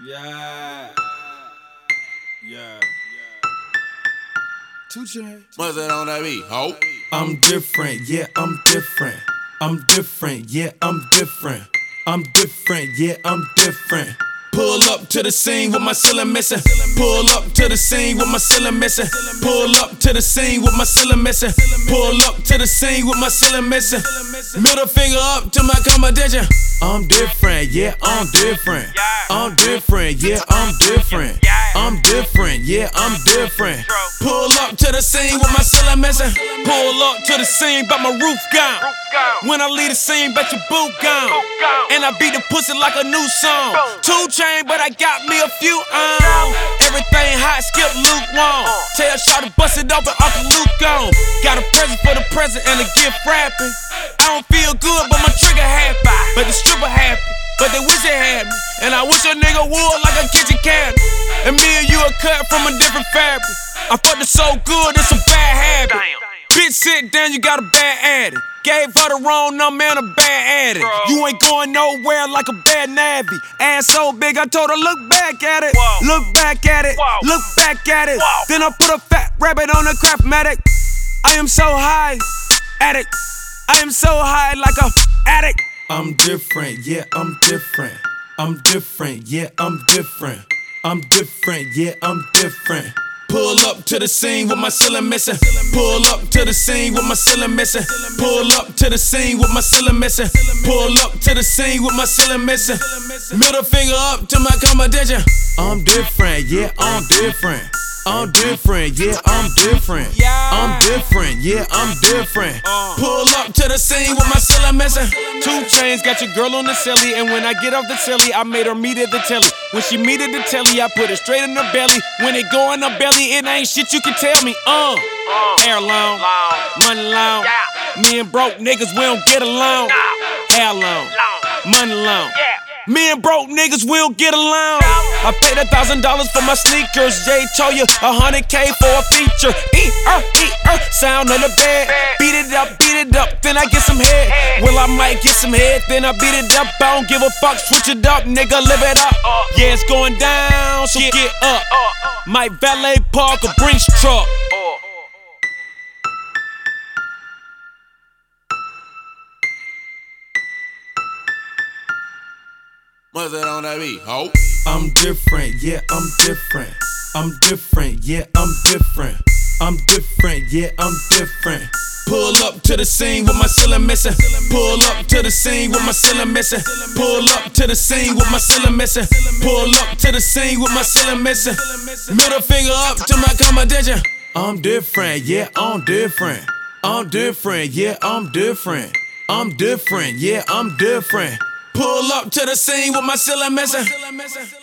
Yeah. Yeah. 2 Chainz. What's that on that beat, ho? I'm different, yeah, I'm different. I'm different, yeah, I'm different. I'm different, yeah, I'm different. Pull up to the scene with my ceiling missing. Pull up to the scene with my ceiling missing. Pull up to the scene with my ceiling missing. Pull up to the scene with my ceiling missing. Middle finger up to my competition. I'm different, yeah, I'm different. I'm different, yeah, I'm different. I'm different, yeah, I'm different. Pull up to the scene with my ceiling missing. Pull up to the scene, but my roof gone. When I leave the scene, bet your boot gone. And I beat the pussy like a new song. 2 Chainz, but I got me a few Everything hot, skip lukewarm. Tell Shawty to bust it open, Uncle Luke on. Got a present for the present and a gift wrapping. I don't feel good, but my trigger happy. But the stripper happy, but they wish they had me. And I wish a nigga would like a kitchen cabinet. And me and you are cut from a different fabric. I fucked it so good, it's a bad habit. Bitch, sit down, you got a bad addict. Gave her the wrong number and a bad addict. You ain't going nowhere like a bad navvy. Ass so big, I told her, look back at it. Look back at it. Look back at it. Then I put a fat rabbit on a Craftmatic. I am so high, addict. I am so high like a addict. I'm different, yeah, I'm different. I'm different, yeah, I'm different. I'm different, yeah, I'm different. Pull up to the scene with my ceiling missing. Pull up to the scene with my ceiling missing. Pull up to the scene with my ceiling missing. Pull up to the scene with my ceiling missing. Middle finger up to my competition. I'm different, yeah, I'm different. I'm different, yeah, I'm different. I'm different, yeah, I'm different. Pull up to the scene with my ceiling missing. 2 Chainz got your girl on the celly, and when I get off the telly, I made her meet at the telly. When she meet at the telly, I put it straight in her belly. When it go in her belly, it ain't shit you can tell me. Hair long, money long. Me and broke niggas, we don't get along. Hair long, money long. Me and broke niggas, we'll get along. I paid $1,000 for my sneakers. Jay told you $100K for a feature. Sound on the bed. Beat it up, then I get some head. Well, I might get some head, then I beat it up. I don't give a fuck, switch it up, nigga, live it up. Yeah, it's going down, so get up. Might valet park a Brinks truck. What's that on that beat, ho? I'm different, yeah, I'm different. I'm different, yeah, I'm different. I'm different, yeah, I'm different. Pull up to the scene with my ceiling missing. Pull up to the scene with my ceiling missing. Pull up to the scene with my ceiling missing. Pull up to the scene with my ceiling missing. Middle finger up to my competition. I'm different, yeah, I'm different. I'm different, yeah, I'm different. I'm different, yeah, I'm different. Pull up to the scene with my ceiling missing.